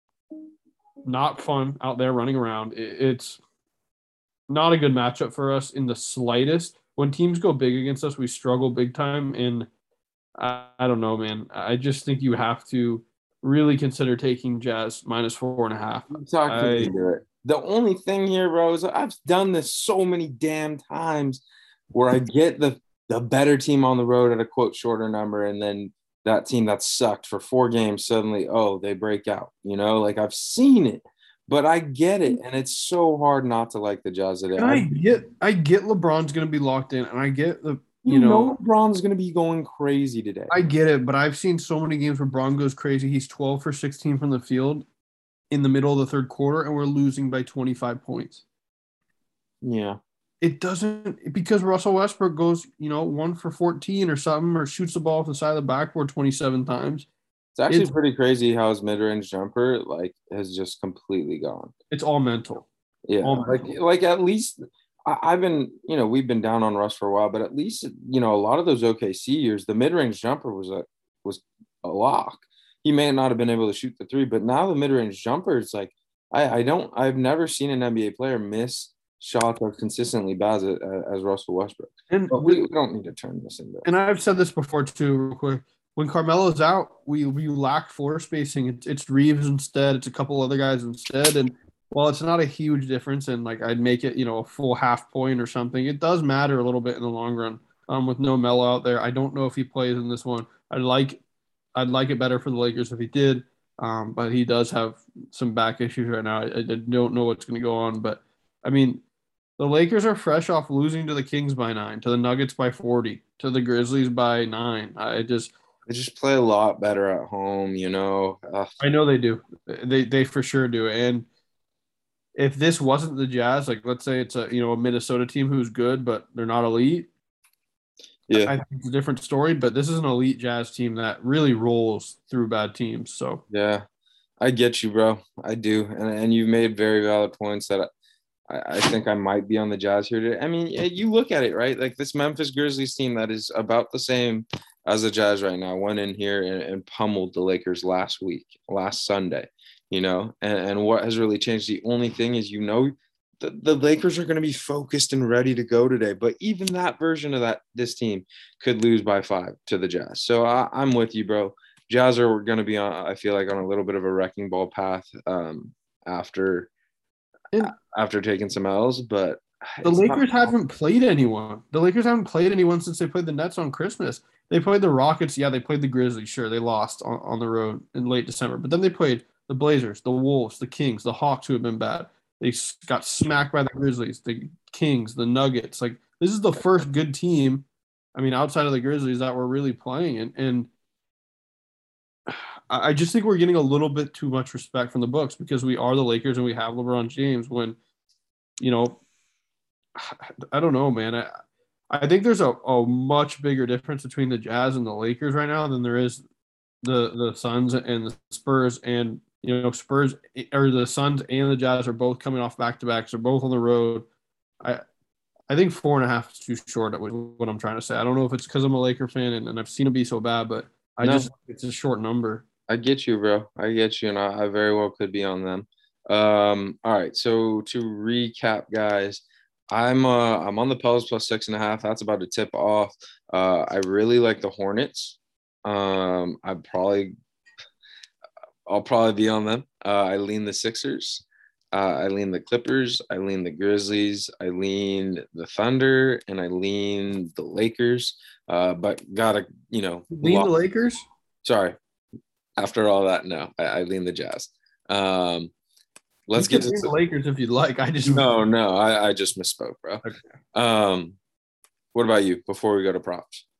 not fun out there running around. It, it's not a good matchup for us in the slightest. When teams go big against us, we struggle big time. And I, I don't know, man. I just think you have to really consider taking Jazz minus four and a half. Talk to me into it. The only thing here, bro, is I've done this so many damn times where I get the the better team on the road at a quote shorter number, and then that team that sucked for four games suddenly, oh, they break out. You know, like I've seen it, but I get it, and it's so hard not to like the Jazz today. I get, I get LeBron's going to be locked in, and I get the you, you know, know LeBron's going to be going crazy today. I get it, but I've seen so many games where Bron goes crazy. He's twelve for sixteen from the field in the middle of the third quarter, and we're losing by twenty-five points. Yeah. It doesn't – because Russell Westbrook goes, you know, one for fourteen or something, or shoots the ball off the side of the backboard twenty-seven times. It's actually it's, pretty crazy how his mid-range jumper, like, has just completely gone. It's all mental. Yeah. All like, mental. like at least I, – I've been – you know, we've been down on Russ for a while, but at least, you know, a lot of those O K C years, the mid-range jumper was a was a lock. He may not have been able to shoot the three, but now the mid-range jumper, it's like I, I don't – I've never seen an N B A player miss shots as consistently bad as, as Russell Westbrook. And but we, we don't need to turn this into – And I've said this before too, real quick. When Carmelo's out, we, we lack floor spacing. It's, it's Reeves instead. It's a couple other guys instead. And while it's not a huge difference, and like I'd make it, you know, a full half point or something, it does matter a little bit in the long run. Um, with no Melo out there, I don't know if he plays in this one. I'd like – I'd like it better for the Lakers if he did, um, but he does have some back issues right now. I, I don't know what's going to go on, but I mean, the Lakers are fresh off losing to the Kings by nine, to the Nuggets by forty, to the Grizzlies by nine. I just they just play a lot better at home, you know. Ugh. I know they do. They they for sure do. And if this wasn't the Jazz, like let's say it's a you know a Minnesota team who's good but they're not elite. Yeah, I think it's a different story, but this is an elite Jazz team that really rolls through bad teams. So yeah, I get you, bro. I do, and and you've made very valid points that I, I think I might be on the Jazz here today. I mean, you look at it, right? Like this Memphis Grizzlies team that is about the same as the Jazz right now went in here and, and pummeled the Lakers last week, last Sunday. You know, and and what has really changed? The only thing is, you know. The, the Lakers are going to be focused and ready to go today. But even that version of that, this team could lose by five to the Jazz. So I, I'm with you, bro. Jazz are going to be on, I feel like, on a little bit of a wrecking ball path um, after and after taking some L's. But the Lakers not- haven't played anyone. The Lakers haven't played anyone since they played the Nets on Christmas. They played the Rockets. Yeah, they played the Grizzlies. Sure, they lost on, on the road in late December. But then they played the Blazers, the Wolves, the Kings, the Hawks, who have been bad. They got smacked by the Grizzlies, the Kings, the Nuggets. Like, this is the first good team, I mean, outside of the Grizzlies that we're really playing. And, and I just think we're getting a little bit too much respect from the books because we are the Lakers and we have LeBron James when, you know, I don't know, man. I, I think there's a, a much bigger difference between the Jazz and the Lakers right now than there is the, the Suns and the Spurs. And you know, Spurs or the Suns and the Jazz are both coming off back-to-backs. They're both on the road. I I think four and a half is too short. That was what I'm trying to say. I don't know if it's because I'm a Laker fan and, and I've seen it be so bad, but I no. just it's a short number. I get you, bro. I get you, and I, I very well could be on them. Um, all right, so to recap, guys, I'm uh I'm on the Pels plus six and a half. That's about to tip off. Uh, I really like the Hornets. Um, I probably. I'll probably be on them. Uh, I lean the Sixers. Uh, I lean the Clippers. I lean the Grizzlies. I lean the Thunder, and I lean the Lakers. Uh, but gotta, you know, lean lock. the Lakers. Sorry, after all that, no, I, I lean the Jazz. Um, let's you get to the Lakers if you'd like. I just no, no, I, I just misspoke, bro. Okay. Um, what about you? Before we go to props.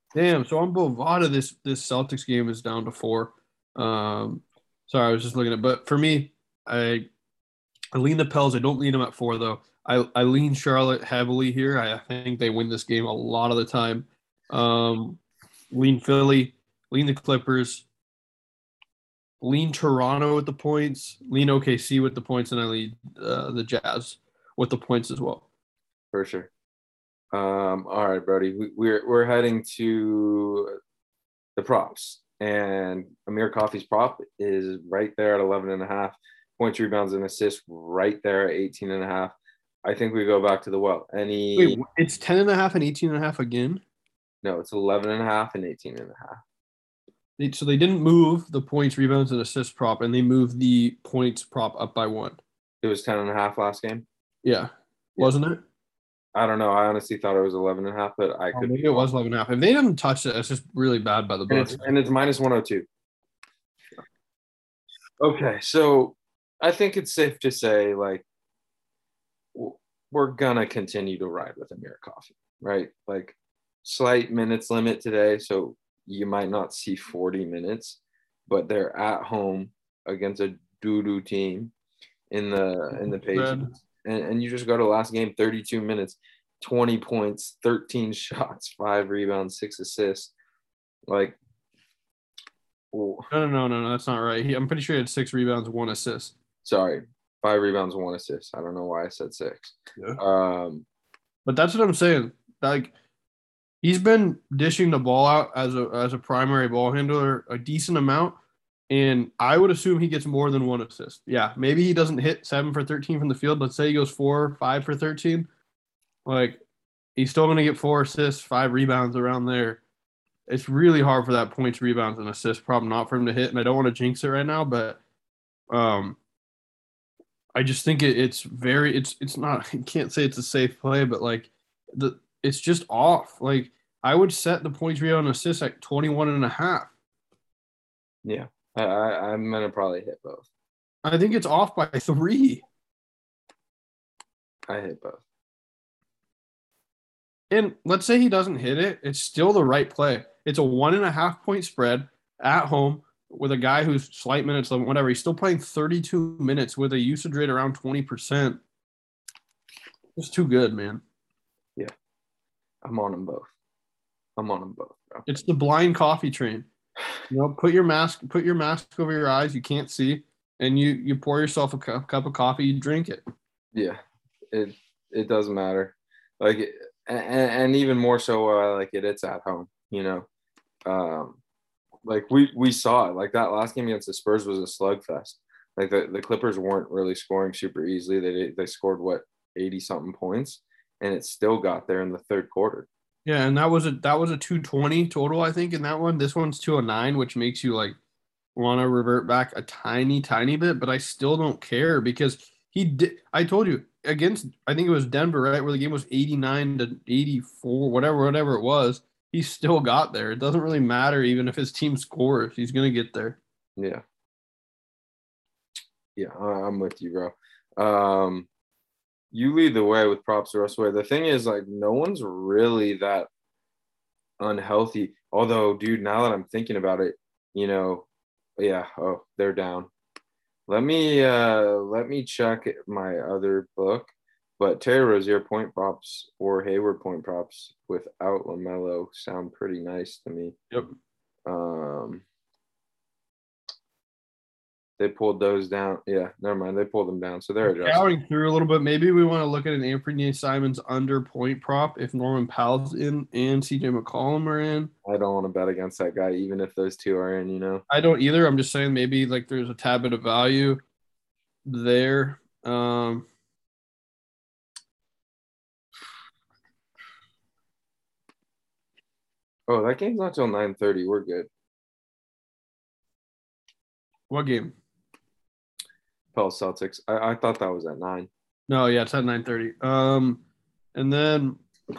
Damn. So on Bovada, this this Celtics game is down to four. Um, sorry, I was just looking at. But for me, I I lean the Pels. I don't lean them at four though. I I lean Charlotte heavily here. I think they win this game a lot of the time. Um, lean Philly. Lean the Clippers. Lean Toronto with the points. Lean O K C with the points, and I lean uh, the Jazz with the points as well. For sure. Um, all right, Brody. We, we're we're heading to the props, and Amir Coffey's prop is right there at eleven and a half points, rebounds, and assists, right there at eighteen and a half. I think we go back to the well. Any? Wait, it's ten and a half and eighteen and a half again. No, it's eleven and a half and eighteen and a half. They, so they didn't move the points, rebounds, and assist prop, and they moved the points prop up by one. It was ten and a half last game. Yeah, wasn't it? I don't know. I honestly thought it was eleven and a half, but I Oh, could. maybe it was eleven and a half. If they didn't touch it, it's just really bad by the And Bucks. it's, and it's minus one oh two. Okay, so I think it's safe to say, like, we're gonna continue to ride with Amir Coffey, right? Like, slight minutes limit today, so you might not see forty minutes, but they're at home against a doo-doo team in the in the Patriots. And, and you just go to last game, thirty-two minutes, twenty points, thirteen shots, five rebounds, six assists. Like, no, no, no, no, no, that's not right. He, I'm pretty sure he had six rebounds, one assist. Sorry, five rebounds, one assist. I don't know why I said six. Yeah. Um, but that's what I'm saying. Like, he's been dishing the ball out as a as a primary ball handler a decent amount, and I would assume he gets more than one assist. Yeah, maybe he doesn't hit seven for thirteen from the field. Let's say he goes four, five for thirteen. Like, he's still going to get four assists, five rebounds around there. It's really hard for that points, rebounds, and assist problem not for him to hit, and I don't want to jinx it right now, but um, I just think it, it's very it's it's not. You can't say it's a safe play, but like the it's just off. Like, I would set the points, rebound, and assist at twenty-one and a half. Yeah, I, I, I'm gonna probably hit both. I think it's off by three. I hit both. And let's say he doesn't hit it, it's still the right play. It's a one and a half point spread at home with a guy who's slight minutes, whatever. He's still playing thirty-two minutes with a usage rate around twenty percent. It's too good, man. Yeah, I'm on them both. I'm on them both, bro. It's the blind coffee train. You know, put your mask, put your mask over your eyes. You can't see, and you you pour yourself a cup, cup of coffee. You drink it. Yeah, it it doesn't matter. Like, and, and even more so, uh, like it, it's at home. You know, um, like we we saw it. Like that last game against the Spurs was a slugfest. Like the, the Clippers weren't really scoring super easily. They they scored what eighty something points, and it still got there in the third quarter. Yeah, and that was a that was a two twenty total, I think, in that one. This one's two oh nine, which makes you like want to revert back a tiny, tiny bit, but I still don't care because he did. I told you against, I think it was Denver, right, where the game was eighty-nine to eighty-four, whatever, whatever it was. He still got there. It doesn't really matter even if his team scores. He's gonna get there. Yeah. Yeah, I'm with you, bro. Um, you lead the way with props the rest of the way. The thing is, like, no one's really that unhealthy. Although, dude, now that I'm thinking about it, you know, yeah, oh, they're down. Let me uh let me check my other book. But Terry Rozier point props or Hayward point props without LaMelo sound pretty nice to me. Yep. Um They pulled those down. Yeah, never mind. They pulled them down. So they're adjusting. Scouring through a little bit. Maybe we want to look at an Anthony Simons under point prop if Norman Powell's in and C J McCollum are in. I don't want to bet against that guy, even if those two are in, you know. I don't either. I'm just saying maybe like there's a tad bit of value there. Um, oh, that game's not till nine thirty. We're good. what game? Pels Celtics. I, I thought that was at nine. No, yeah, it's at nine thirty. Um, and then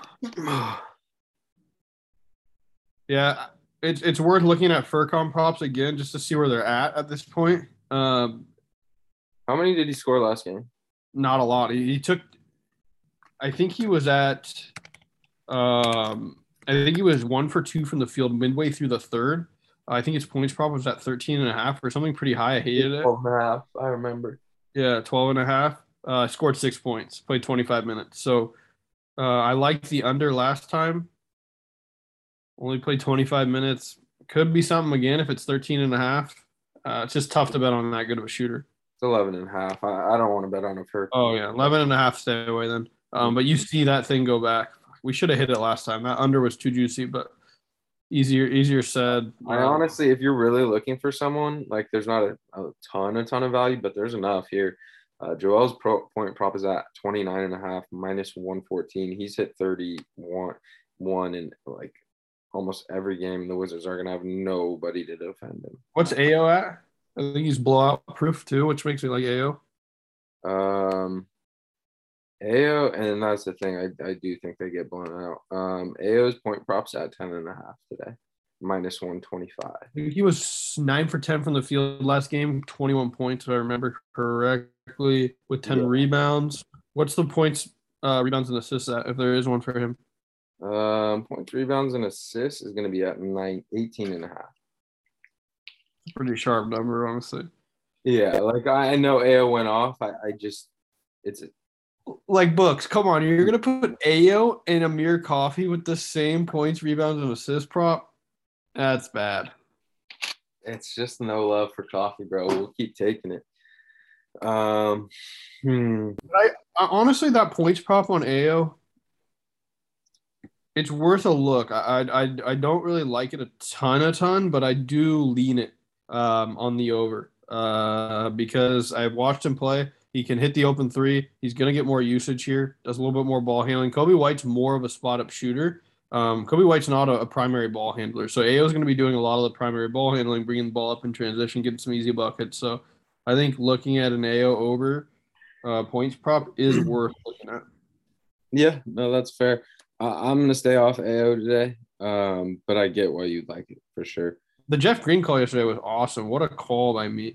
yeah, it's it's worth looking at Furcon props again just to see where they're at at this point. Um, How many did he score last game? not a lot. He, he took, I think he was at, um, I think he was one for two from the field midway through the third. I think his points prop was at thirteen and a half or something pretty high. I hated it. twelve and a half, I remember. Yeah, twelve and a half. Uh, scored six points, played twenty-five minutes. So uh, I liked the under last time. Only played twenty-five minutes. Could be something again if it's thirteen and a half. Uh, it's just tough to bet on that good of a shooter. It's eleven and a half. I, I don't want to bet on a per. Oh, yeah. eleven and a half, stay away then. Um, but you see that thing go back. We should have hit it last time. That under was too juicy, but easier easier said. I honestly, if you're really looking for someone, like there's not a, a ton, a ton of value, but there's enough here. Uh, Joel's pro, point prop is at twenty-nine and a half, minus one fourteen. He's hit thirty-one one in like almost every game. The Wizards are going to have nobody to defend him. What's A O at? I think he's blowout proof too, which makes me like A O. Um, A O, and that's the thing. I, I do think they get blown out. Um, A O's point props at ten and a half today, minus one twenty-five. He was nine for ten from the field last game, twenty-one points, if I remember correctly, with ten yeah. rebounds. What's the points, uh, rebounds, and assists at, if there is one for him? Um, points, rebounds, and assists is going to be at nine, eighteen and a half. Pretty sharp number, honestly. Yeah, like I know A O went off. I, I just, it's a, like books. Come on, you're gonna put A O and Amir Coffey with the same points, rebounds, and assist prop. That's bad. It's just no love for Coffey, bro. We'll keep taking it. Um, hmm. I, I honestly, that points prop on A O, it's worth a look. I, I I don't really like it a ton, a ton, but I do lean it um, on the over uh, because I've watched him play. He can hit the open three. He's going to get more usage here. Does a little bit more ball handling. Coby White's more of a spot-up shooter. Um, Coby White's not a, a primary ball handler. So A O is going to be doing a lot of the primary ball handling, bringing the ball up in transition, getting some easy buckets. So I think looking at an A O over uh, points prop is worth looking at. Yeah, no, that's fair. Uh, I'm going to stay off A O today, um, but I get why you'd like it for sure. The Jeff Green call yesterday was awesome. What a call by me.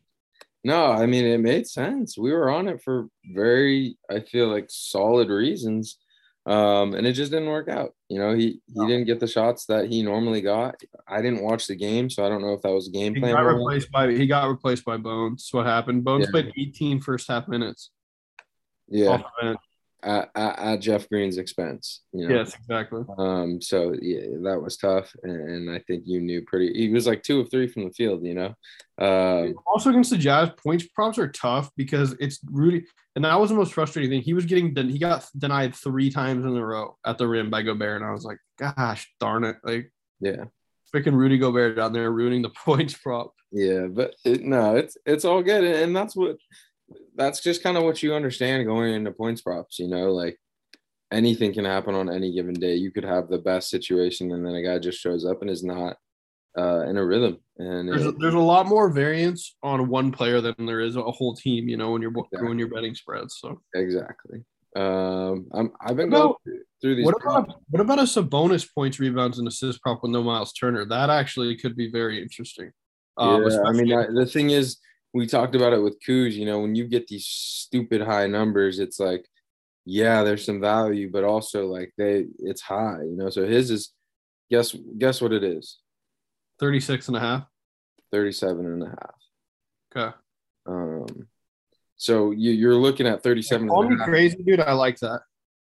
No, I mean, it made sense. We were on it for very, I feel like, solid reasons, um, and it just didn't work out. You know, he, he didn't get the shots that he normally got. I didn't watch the game, so I don't know if that was a game he plan. Got replaced by, he got replaced by Bones. That's what happened. Bones yeah. played eighteen first half minutes. Yeah. At, at, at Jeff Green's expense, you know. Yes, exactly. Um, so yeah, that was tough, and, and I think you knew pretty. He was like two of three from the field, you know. Um, also against the Jazz, points props are tough because it's Rudy, and that was the most frustrating thing. He was getting he got denied three times in a row at the rim by Gobert, and I was like, gosh darn it, like yeah, freaking Rudy Gobert down there ruining the points prop. Yeah, but it, no, it's it's all good, and that's what. That's just kind of what you understand going into points props, you know, like anything can happen on any given day. You could have the best situation and then a guy just shows up and is not uh, in a rhythm. And there's, it, a, there's a lot more variance on one player than there is a whole team, you know, when you're exactly. when you're betting spreads. So exactly. Um, I'm, I've been about, going through these. What about, what about a Sabonis points, rebounds, and assist prop with no Miles Turner? That actually could be very interesting. Um, yeah, I mean, I, the thing is, we talked about it with Kuz, you know, when you get these stupid high numbers, it's like, yeah, there's some value, but also like they, it's high, you know? So his is, guess, guess what it is? thirty-six and a half. thirty-seven and a half. Okay. Um, so you, you're looking at thirty-seven. Call me crazy, dude. I like that.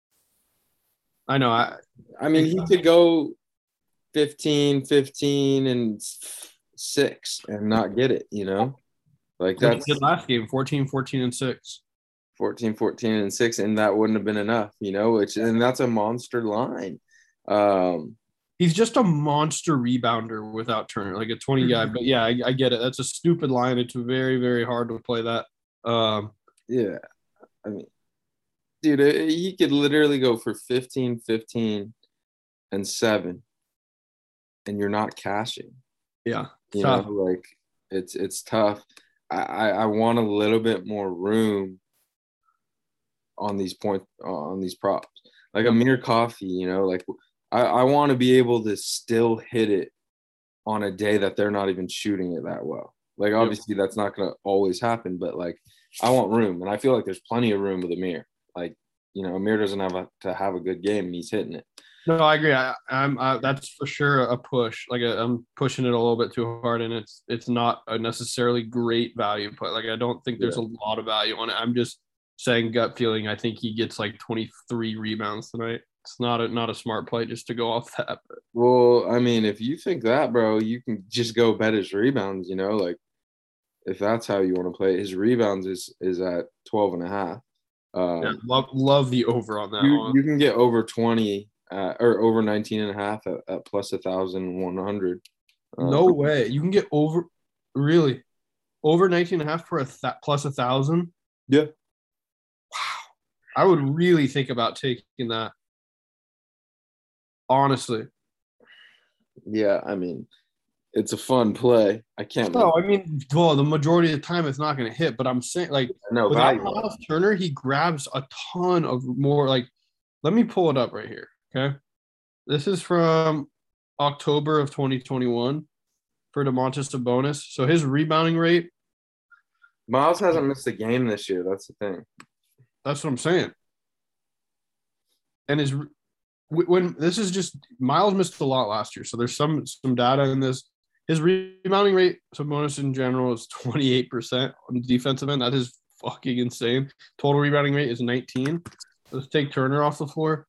I know. I, I mean, he could go fifteen, fifteen and six and not get it, you know? Like that's good last game, fourteen, fourteen, and six. fourteen, fourteen, and six, and that wouldn't have been enough, you know, which and that's a monster line. Um, He's just a monster rebounder without Turner, like a twenty guy. But yeah, I, I get it. That's a stupid line. It's very, very hard to play that. Um, yeah. I mean, dude, he could literally go for fifteen, fifteen, and seven, and you're not cashing. Yeah. You tough. know, like it's it's tough. I, I want a little bit more room on these point on these props, like Amir Coffey. You know, like I, I want to be able to still hit it on a day that they're not even shooting it that well. Like obviously that's not going to always happen, but like I want room, and I feel like there's plenty of room with Amir. Like you know, Amir doesn't have a, to have a good game, and he's hitting it. No, I agree. I, I'm I, that's for sure a push. Like i I'm pushing it a little bit too hard, and it's it's not a necessarily great value play. Like I don't think there's Yeah. a lot of value on it. I'm just saying gut feeling. I think he gets like twenty-three rebounds tonight. It's not a not a smart play just to go off that. But Well, I mean, if you think that, bro, you can just go bet his rebounds, you know, like if that's how you want to play it. His rebounds is is at twelve and a half. Um, yeah, love love the over on that you, one. you can get over twenty uh, or over nineteen and a half at, at plus a thousand one hundred. Um, No way. You can get over really over nineteen and a half for a th- plus a thousand. Yeah. Wow. I would really think about taking that. Honestly. Yeah, I mean, it's a fun play. I can't. No, I mean, well, the majority of the time it's not going to hit, but I'm saying, like, No without value. Miles Turner, he grabs a ton of more. Like, let me pull it up right here. Okay, this is from October of twenty twenty-one for Domantas Sabonis. So his rebounding rate. Miles hasn't missed a game this year. That's the thing. That's what I'm saying. And his when this is just Miles missed a lot last year, so there's some some data in this. His rebounding rate, Sabonis in general, is twenty-eight percent on the defensive end. That is fucking insane. Total rebounding rate is nineteen. Let's take Turner off the floor.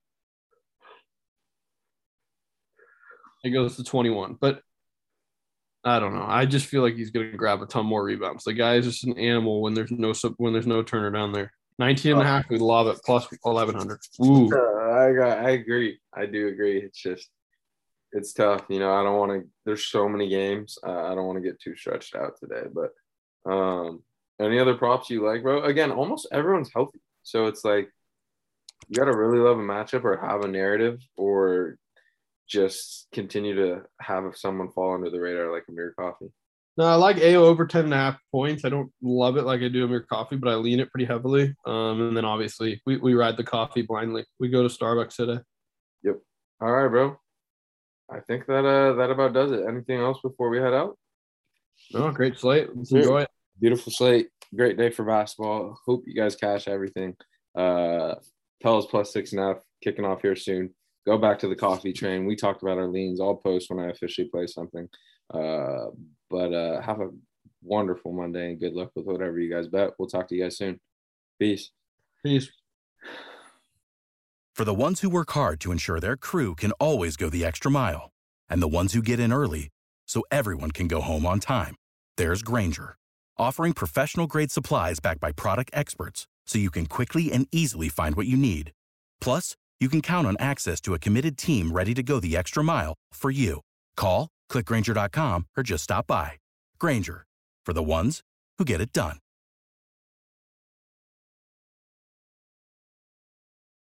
It goes to twenty-one. But I don't know. I just feel like he's going to grab a ton more rebounds. The guy is just an animal when there's no when there's no Turner down there. nineteen and a half, we love it. Plus eleven hundred. Ooh. Uh, I got. I agree. I do agree. It's just, it's tough. You know, I don't want to. There's so many games. Uh, I don't want to get too stretched out today. But um, any other props you like, bro? Again, almost everyone's healthy, so it's like you got to really love a matchup or have a narrative, or just continue to have someone fall under the radar like Amir Coffee. No, I like A O over ten and a half points. I don't love it like I do Amir Coffee, but I lean it pretty heavily. Um, and then obviously we, we ride the coffee blindly. We go to Starbucks today. Yep. All right, bro. I think that uh that about does it. Anything else before we head out? No, great slate. Let's enjoy it. Beautiful slate. Great day for basketball. Hope you guys cash everything. Uh, Pels plus six and a half kicking off here soon. Go back to the coffee train. We talked about our leans. I'll post when I officially play something. Uh, but uh, have a wonderful Monday and good luck with whatever you guys bet. We'll talk to you guys soon. Peace. Peace. For the ones who work hard to ensure their crew can always go the extra mile, and the ones who get in early so everyone can go home on time, there's Grainger, offering professional-grade supplies backed by product experts so you can quickly and easily find what you need. Plus, you can count on access to a committed team ready to go the extra mile for you. Call, click Grainger dot com, or just stop by. Grainger, for the ones who get it done.